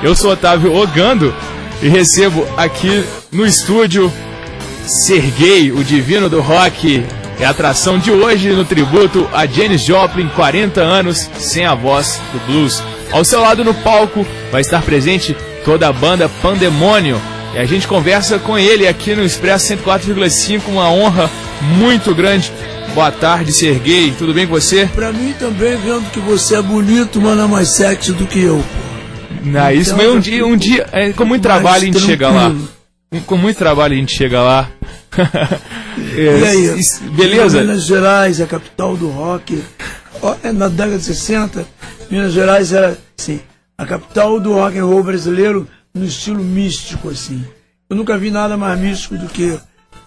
Eu sou Otávio Ogando e recebo aqui no estúdio Serguei, o divino do rock. É a atração de hoje no tributo a Janis Joplin, 40 anos sem a voz do blues. Ao seu lado no palco vai estar presente toda a banda Pandemônio. E a gente conversa com ele aqui no Expresso 104,5, uma honra muito grande. Boa tarde, Serguei, tudo bem com você? Pra mim também, vendo que você é bonito, mas não é mais sexy do que eu, pô. Não, isso, mas um dia com muito trabalho a gente chega lá. Com muito trabalho a gente chega lá. E aí, beleza? Minas Gerais é a capital do rock. Na década de 60, Minas Gerais era, assim, a capital do rock and roll brasileiro no estilo místico, assim. Eu nunca vi nada mais místico do que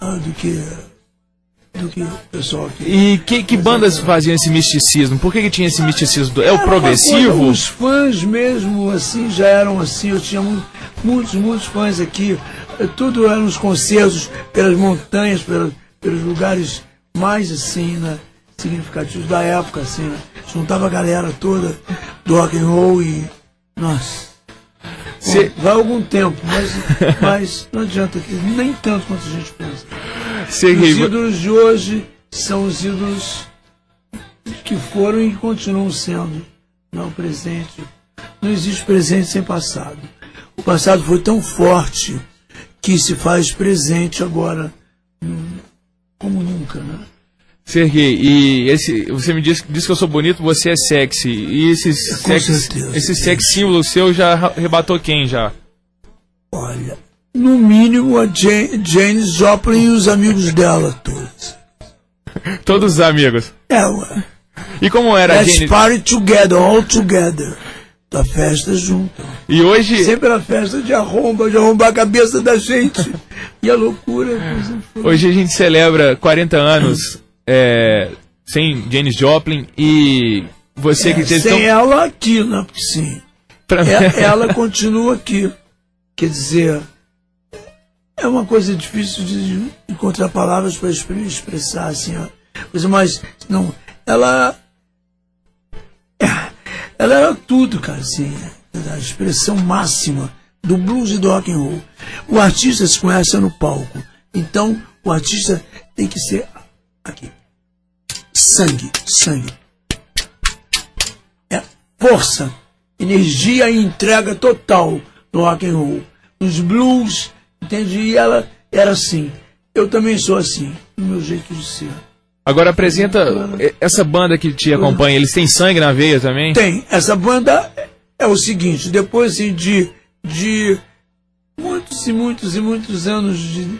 o pessoal aqui. E que bandas faziam esse misticismo? Por que tinha esse misticismo? É o progressivo? Os fãs mesmo, assim, já eram assim. Eu tinha muitos fãs aqui. Tudo eram os concertos pelas montanhas, pelos lugares mais, assim, né, significativos da época, assim, né? Juntava a galera toda do rock and roll e... Nossa... Bom, vai algum tempo, mas não adianta, nem tanto quanto a gente pensa. Os ídolos de hoje são os ídolos que foram e continuam sendo. Não o presente. Não existe presente sem passado. O passado foi tão forte que se faz presente agora como nunca, né? Serguei, e você me disse que eu sou bonito, você é sexy. E esse sex símbolo seu já rebatou quem já? Olha, no mínimo a Janis Joplin e os amigos dela todos. Todos os amigos? Ué. E como era a Janis? Let's party together, all together. Da festa junto. E hoje... Sempre a festa de arrombar a cabeça da gente. E a loucura. Hoje a gente celebra 40 anos... sem Janis Joplin e você que sem ela aqui, né? Porque sim, ela continua aqui. Quer dizer, é uma coisa difícil de encontrar palavras para expressar assim, mas não, ela era tudo, cara, assim, a expressão máxima do blues e do rock and roll. O artista se conhece no palco, então o artista tem que ser aqui. Sangue. É força, energia e entrega total no rock and roll. Nos blues, entende? E ela era assim. Eu também sou assim, no meu jeito de ser. Agora apresenta essa banda que te acompanha. Eles têm sangue na veia também? Tem. Essa banda é o seguinte, depois assim, de muitos anos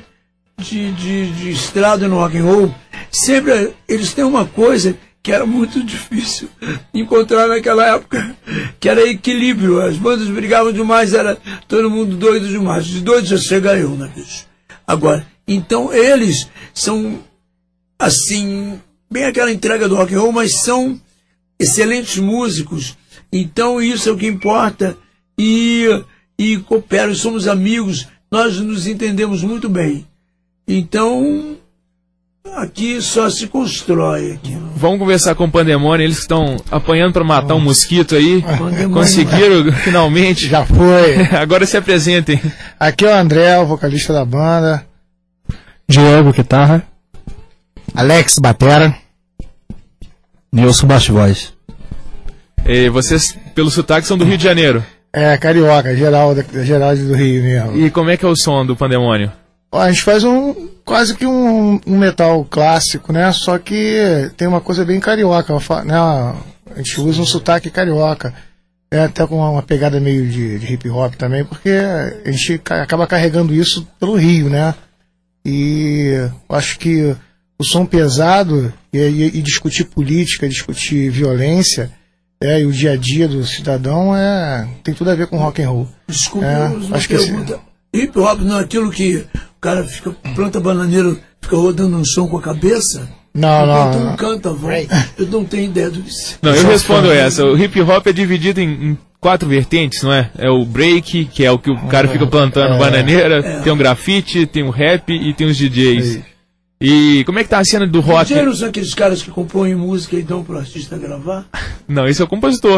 de estrada no rock and roll, sempre eles têm uma coisa que era muito difícil encontrar naquela época, que era equilíbrio. As bandas brigavam demais, era todo mundo doido demais. De doido já chega eu, né, bicho? Agora, então eles são, assim, bem aquela entrega do rock and roll, mas são excelentes músicos. Então isso é o que importa. E cooperam, somos amigos, nós nos entendemos muito bem. Então, aqui só se constrói. Aqui. Vamos conversar com o Pandemônio, eles estão apanhando para matar um mosquito aí. Conseguiram, finalmente. Já foi. Agora se apresentem. Aqui é o André, o vocalista da banda. Diego, guitarra. Alex, batera. Nilson, baixo voz. E vocês, pelo sotaque, são do Rio de Janeiro? Carioca, geral do Rio mesmo. E como é que é o som do Pandemônio? A gente faz quase que um metal clássico, né? Só que tem uma coisa bem carioca, né? A gente usa um sotaque carioca, até com uma pegada meio de hip hop também, porque a gente acaba carregando isso pelo Rio, né? E eu acho que o som pesado e discutir política, discutir violência, e o dia a dia do cidadão tem tudo a ver com rock and roll. Desculpa, acho que hip hop não é aquilo que o cara planta bananeira, fica rodando um som com a cabeça? Não. Canta, vai. Eu não tenho ideia do que isso. Não, eu respondo essa. O hip hop é dividido em 4 vertentes, não é? É o break, que é o que o cara fica plantando bananeira, tem o grafite, tem o rap e tem os DJs. E como é que tá a cena do rock? DJ não são aqueles caras que compõem música e dão pro artista gravar? Não, esse é o compositor.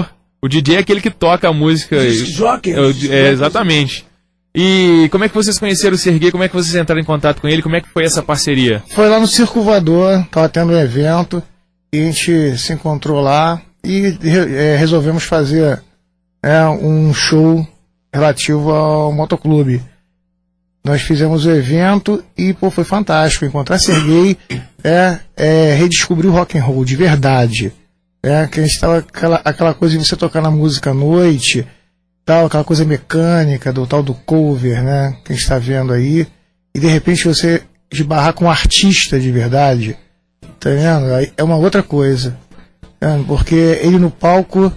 O DJ é aquele que toca a música. Jockey. Exatamente. E como é que vocês conheceram o Serguei? Como é que vocês entraram em contato com ele? Como é que foi essa parceria? Foi lá no Circo Voador, tava tendo um evento, e a gente se encontrou lá e resolvemos fazer um show relativo ao motoclube. Nós fizemos o evento e foi fantástico. Encontrar Serguei redescobrir o rock and roll de verdade. Que a gente tava aquela coisa de você tocar na música à noite, tal, aquela coisa mecânica do tal do cover, né, que a gente está vendo aí, e de repente você esbarrar com um artista de verdade, tá vendo? Aí é uma outra coisa, porque ele no palco,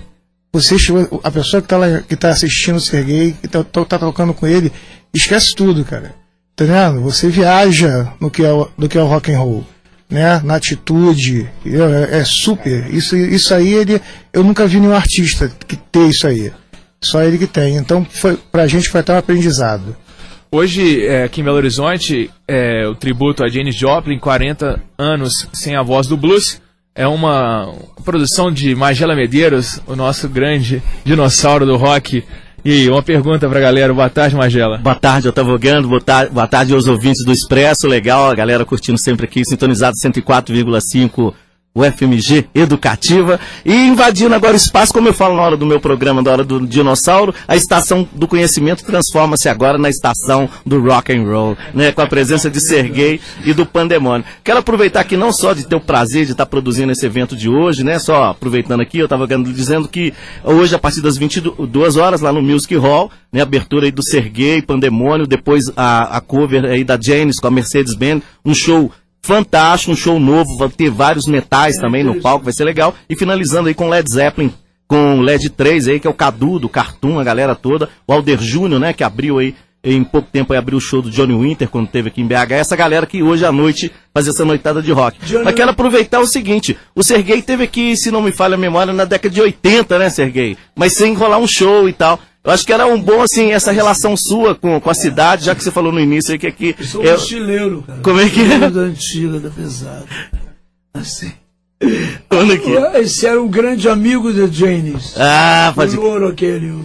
a pessoa que tá assistindo o Serguei, que tá tocando com ele, esquece tudo, cara, tá vendo? Você viaja do que é o rock and roll, né, na atitude, super, isso aí eu nunca vi nenhum artista que tem isso aí. Só ele que tem. Então, pra gente foi até um aprendizado. Hoje, aqui em Belo Horizonte, o tributo a Janis Joplin, 40 anos sem a voz do blues, é uma produção de Magela Medeiros, o nosso grande dinossauro do rock. E uma pergunta pra galera. Boa tarde, Magela. Boa tarde, Otávio Ogando. Boa tarde aos ouvintes do Expresso. Legal, a galera curtindo sempre aqui, sintonizado 104,5 o FMG Educativa, e invadindo agora o espaço, como eu falo na hora do meu programa, na hora do dinossauro, a estação do conhecimento transforma-se agora na estação do rock and roll, né, com a presença de Serguei e do Pandemônio. Quero aproveitar aqui não só de ter o prazer de estar produzindo esse evento de hoje, né, só aproveitando aqui, eu estava dizendo que hoje, a partir das 22 horas, lá no Music Hall, né, abertura aí do Serguei, Pandemônio, depois a cover aí da Janis com a Mercedes-Benz, um show fantástico, um show novo, vai ter vários metais também no palco, vai ser legal. E finalizando aí com Led Zeppelin, com Led 3 aí, que é o Cadu, do Cartoon, a galera toda. O Alder Júnior, né, que abriu aí, em pouco tempo aí abriu o show do Johnny Winter, quando teve aqui em BH. Essa galera que hoje à noite faz essa noitada de rock. Mas quero aproveitar o seguinte, o Serguei teve aqui, se não me falha a memória, na década de 80, né, Serguei? Mas sem rolar um show e tal. Eu acho que era um bom, assim, essa relação sua com a cidade, já que você falou no início aí que aqui... Eu sou um mochileiro, cara. Como é que é? Da antiga, da pesada. Assim. Quando aqui? Esse era um grande amigo da Janis. Ah, pode... O louro aquele.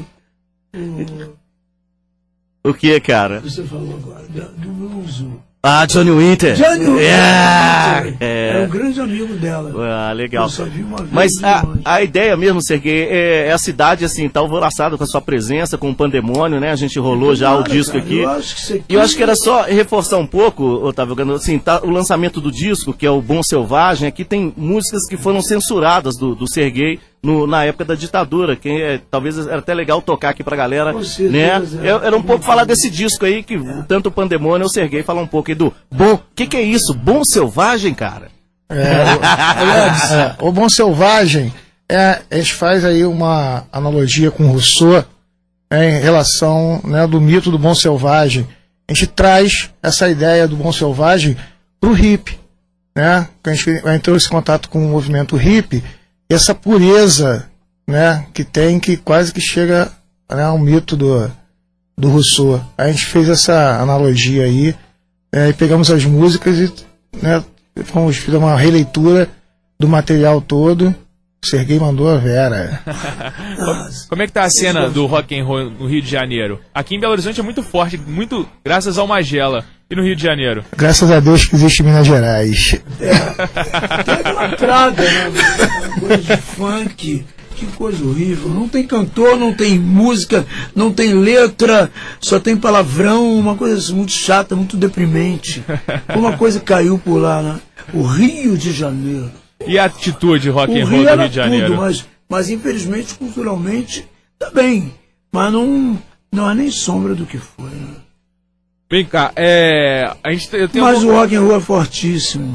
O que, cara? Você falou agora, do blues. Ah, Johnny Winter. Johnny Winter. É um grande amigo dela. Ah, legal. Eu só vi uma vez. Mas a ideia mesmo, Serguei, é a cidade, assim, tá alvoroçada com a sua presença, com o Pandemônio, né? A gente rolou já o disco, cara, aqui. Eu acho que era só reforçar um pouco, Otávio, assim, tá, o lançamento do disco, que é o Bom Selvagem, aqui tem músicas que foram censuradas do Serguei na época da ditadura, que talvez era até legal tocar aqui pra galera, né? Era um pouco falar desse disco aí, que tanto o Pandemônio e o Serguei falam um pouco aí do bom. O que é isso? Bom Selvagem, cara? O Bom Selvagem, a gente faz aí uma analogia com Rousseau, em relação, né, do mito do Bom Selvagem. A gente traz essa ideia do Bom Selvagem pro hippie, né? A gente entrou nesse contato com o movimento hippie, essa pureza, né, que tem, que quase que chega, né, ao mito do Rousseau. A gente fez essa analogia aí, e pegamos as músicas e, né, fizemos uma releitura do material todo. O Serguei mandou a Vera. Como é que tá a cena do rock and roll no Rio de Janeiro? Aqui em Belo Horizonte é muito forte, muito graças ao Magela. E no Rio de Janeiro? Graças a Deus que existe Minas Gerais. Tem aquela praga, né? Coisa de funk. Que coisa horrível. Não tem cantor, não tem música, não tem letra, só tem palavrão, uma coisa muito chata, muito deprimente. Uma coisa caiu por lá, né? O Rio de Janeiro. E a atitude rock and roll do Rio de Janeiro? Tudo, mas infelizmente, culturalmente, tá bem. Mas não há nem sombra do que foi, né? Vem cá, mas o rock and roll é fortíssimo.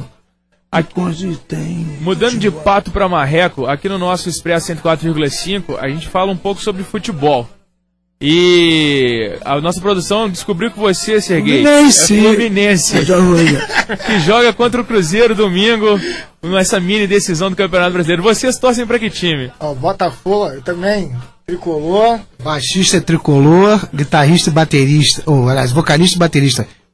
Mudando de pato para marreco, aqui no nosso Expresso 104,5, a gente fala um pouco sobre futebol. E a nossa produção descobriu que você, Serguei, é Fluminense, que joga contra o Cruzeiro domingo, nessa mini decisão do Campeonato Brasileiro. Vocês torcem para que time? Botafogo também, tricolor. Baixista, tricolor, guitarrista e baterista, aliás, vocalista e baterista.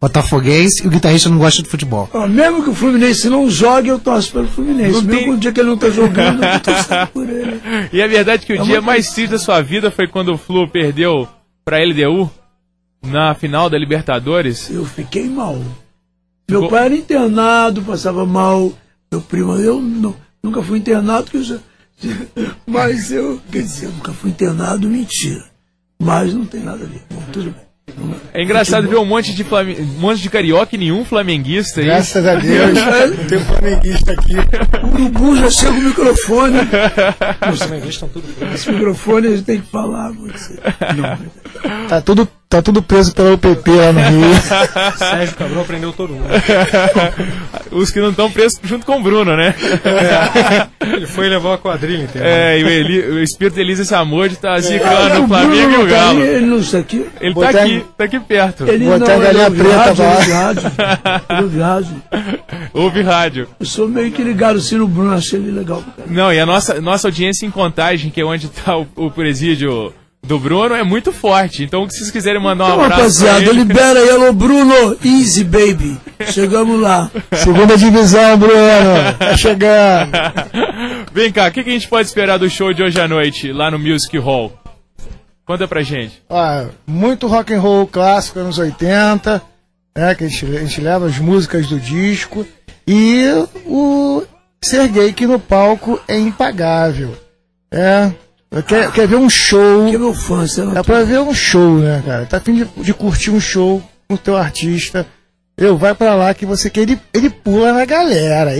botafoguense, e o guitarrista não gosta de futebol. Mesmo que o Fluminense não jogue, eu torço pelo Fluminense. Mesmo o dia que ele não tá jogando, eu tô torcendo por ele. E é verdade que o dia mais triste da sua vida foi quando o Flu perdeu pra LDU na final da Libertadores? Eu fiquei mal. Meu pai era internado, passava mal. Meu primo, eu nunca fui internado, mas eu nunca fui internado, mentira. Mas não tem nada a ver. Bom, tudo bem. É engraçado ver um monte de carioca e nenhum flamenguista aí. Graças a Deus, não tem um flamenguista aqui. O Urubu já chega o microfone. Os flamenguistas estão tudo presos. Esse microfone a gente tem que falar. Você. Não. Tá tudo preso pela UPP lá no Rio. Sérgio Cabral prendeu todo mundo. Os que não estão presos junto com o Bruno, né? Ele foi levar uma quadrilha, entendeu? E o espírito Elisa Samode tá zicando o Flamengo e o Galo. Ele não está aqui? Ele tá aqui perto. Ele Botar a galinha preta ele ouve rádio. Ouve rádio. Eu sou meio que ligado assim no Bruno, achei ele legal. Não, e a nossa audiência em Contagem, que é onde tá o presídio do Bruno, é muito forte. Então, se vocês quiserem mandar um abraço rapaziada, pra ele... libera aí, alô Bruno, easy baby. Chegamos lá. Segunda divisão, Bruno. Tá chegando. Vem cá, o que a gente pode esperar do show de hoje à noite, lá no Music Hall? Conta pra gente. Muito rock and roll clássico, anos 80, né, que a gente leva as músicas do disco. E o Serguei, que no palco é impagável. Quer ver um show? Que é meu fã, é pra ver um show, né, cara? Tá a fim de curtir um show com o teu artista. Vai pra lá que você quer. Ele pula na galera.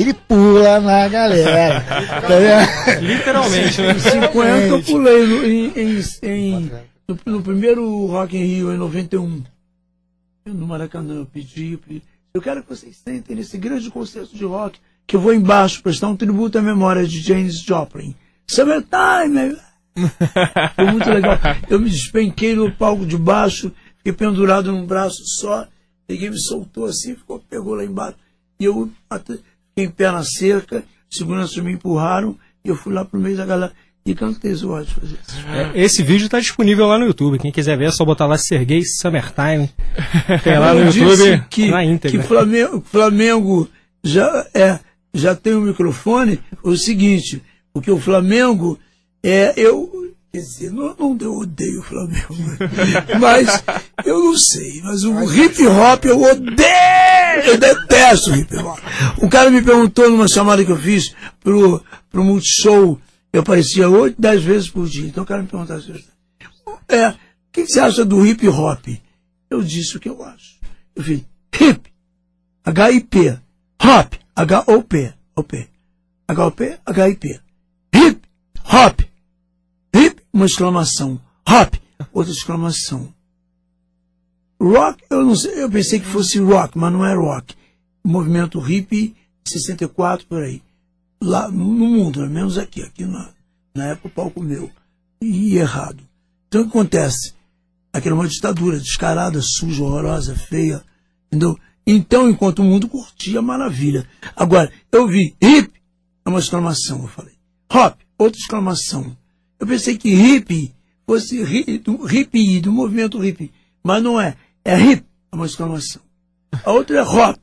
Literalmente, né? 50 eu pulei no primeiro Rock in Rio, em 91. No Maracanã, eu pedi. Eu quero que vocês sentem nesse grande concerto de rock que eu vou embaixo prestar um tributo à memória de Janis Joplin. Summertime! Foi muito legal. Eu me despenquei no palco de baixo, fiquei pendurado num braço só. Ninguém me soltou assim, pegou lá embaixo. E eu fiquei em pé na cerca, seguranças me empurraram, e eu fui lá pro meio da galera e cantei esse ódio. Esse vídeo está disponível lá no YouTube. Quem quiser ver é só botar lá Serguei Summertime. Tem lá no YouTube na íntegra. Que Flamengo já tem um microfone. O seguinte, porque o Flamengo quer dizer, não eu odeio o Flamengo, mas eu não sei, mas o hip hop eu odeio, eu detesto o hip hop. O cara me perguntou numa chamada que eu fiz pro Multishow, eu aparecia 8, 10 vezes por dia, então o cara me perguntou assim, o que você acha do hip hop? Eu disse o que eu acho. Eu fiz hip, H-I-P, hop, H-O-P, H-O-P, H-I-P, hip, hop, hip, uma exclamação, hop, outra exclamação. Rock, eu não sei, eu pensei que fosse rock, mas não é rock. O movimento hippie, 64 por aí. Lá no mundo, pelo menos aqui na época o palco meu. E errado. Então o que acontece? Aquela uma ditadura descarada, suja, horrorosa, feia. Entendeu? Então, enquanto o mundo curtia, maravilha. Agora, eu vi hip, é uma exclamação, eu falei. Hop, outra exclamação. Eu pensei que hippie fosse hippie, do movimento hippie. Mas não é. É hip, é uma exclamação. A outra é hop.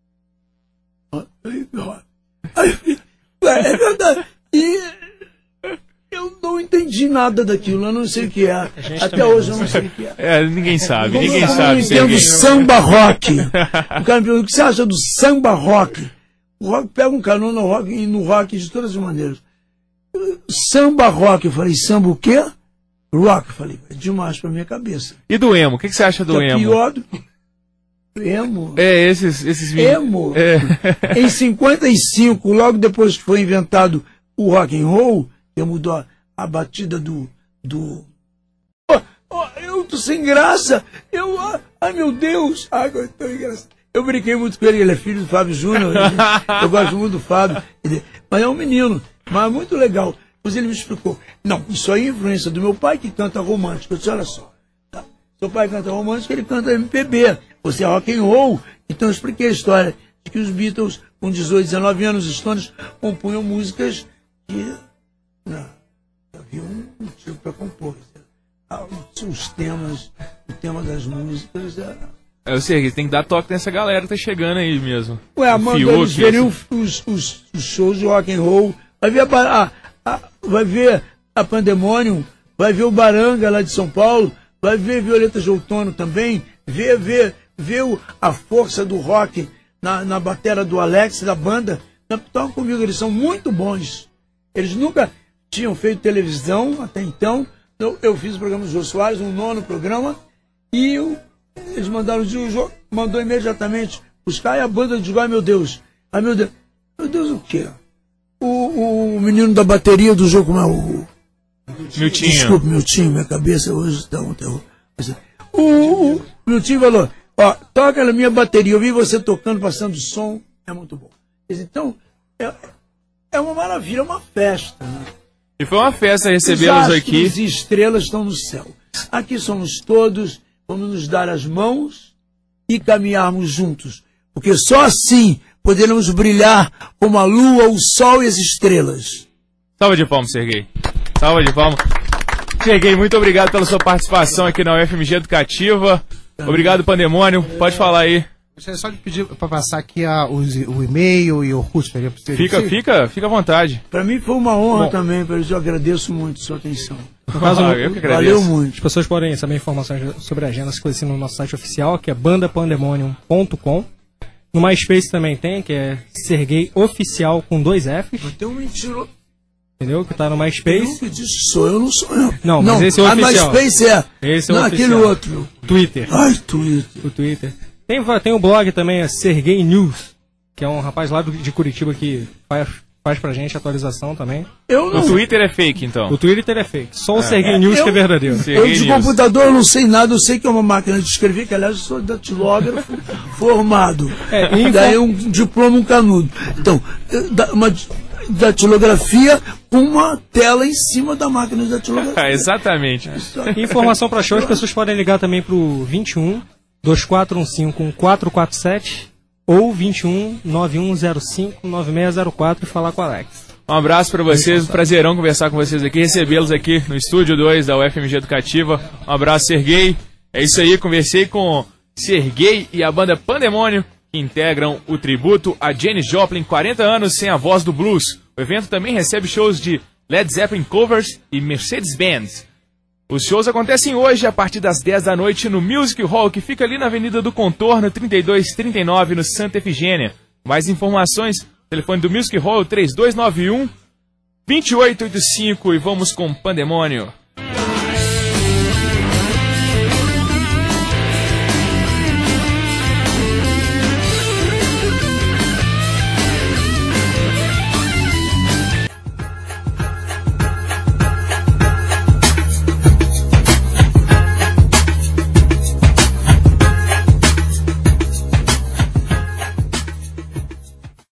Hip hop. É verdade. E eu não entendi nada daquilo, eu não sei o que é. Até hoje eu não sei o que é. Ninguém sabe, ninguém Eu sabe. entendo samba rock. O cara me pergunta, o que você acha do samba rock? O rock pega um canão no rock de todas as maneiras. Samba rock, eu falei, samba o quê? Rock, eu falei, é demais pra minha cabeça. E do emo, o que você acha do emo? Pior do emo. Esses emo. Em 55, logo depois que foi inventado o rock and roll, que mudou a batida do... eu tô sem graça. Ai meu Deus. Eu tô engraçado. Eu brinquei muito com ele é filho do Fábio Júnior. Eu gosto muito do Fábio. Mas é um menino. Mas muito legal. Depois ele me explicou. Não, isso aí é influência do meu pai que canta romântico. Eu disse, olha só. Tá? Seu pai canta romântico, ele canta MPB. Você é rock and roll. Então eu expliquei a história de que os Beatles, com 18, 19 anos, os Stones, compunham músicas que havia um motivo para compor. O tema das músicas era Eu sei, tem que dar toque nessa galera que tá chegando aí mesmo. Ué, manda eles verem os shows de rock and roll. Vai ver a Pandemonium, vai ver o Baranga lá de São Paulo, vai ver Violeta de Outono também, ver a força do rock na batera do Alex, da banda. Estão comigo, eles são muito bons. Eles nunca tinham feito televisão até então. Eu fiz o programa do Jô Soares, um 9º programa, e eles mandaram, o Jô mandou imediatamente buscar, e a banda diz, ai meu Deus, meu Deus o quê? O menino da bateria do jogo, como é o... Miltinho. Desculpe, Miltinho, minha cabeça hoje está um terror. O Miltinho falou, toca na minha bateria, eu vi você tocando, passando som, é muito bom. Então, é uma maravilha, é uma festa, né? E foi uma festa recebê-los aqui. Os estrelas estão no céu. Aqui somos todos, vamos nos dar as mãos e caminharmos juntos. Porque só assim poderemos brilhar como a lua, o sol e as estrelas. Salva de palmas, Serguei. Salva de palmas. Serguei, muito obrigado pela sua participação aqui na UFMG Educativa. Obrigado, Pandemônio. Pode falar aí. Gostaria só de pedir para passar aqui o e-mail e o curso. Fica à vontade. Para mim foi uma honra também, eu agradeço muito a sua atenção. No caso, eu que agradeço. Valeu muito. As pessoas podem saber informações sobre a agenda, se conhecem no nosso site oficial, que é bandapandemonium.com. No MySpace também tem, que é Serguei Oficial com 2 Fs. Mas tem um mentiro. Entendeu? Que tá no MySpace. Eu não sou eu. Não, mas esse é o oficial. A MySpace é. Esse é o oficial. Aquele outro. Twitter. Twitter. O Twitter. Tem o blog também, é Serguei News, que é um rapaz lá de Curitiba que faz pra gente atualização também. O Twitter é fake, então? O Twitter é fake. Só o Serguei News que é verdadeiro. Eu de computador eu não sei nada, eu sei que é uma máquina de escrever, que aliás eu sou datilógrafo formado. Daí um diploma, um canudo. Então, uma datilografia com uma tela em cima da máquina de datilografia. Exatamente. Informação para show, as pessoas podem ligar também pro 21 2415 447 ou 21 9105 9604 e falar com o Alex. Um abraço para vocês, prazerão conversar com vocês aqui, recebê-los aqui no Estúdio 2 da UFMG Educativa. Um abraço, Serguei. É isso aí, conversei com Serguei e a banda Pandemônio, que integram o tributo a Janis Joplin, 40 anos sem a voz do blues. O evento também recebe shows de Led Zeppelin Covers e Mercedes-Benz. Os shows acontecem hoje a partir das 10 da noite no Music Hall, que fica ali na Avenida do Contorno 3239, no Santa Efigênia. Mais informações, telefone do Music Hall 3291-2885 e vamos com Pandemônio.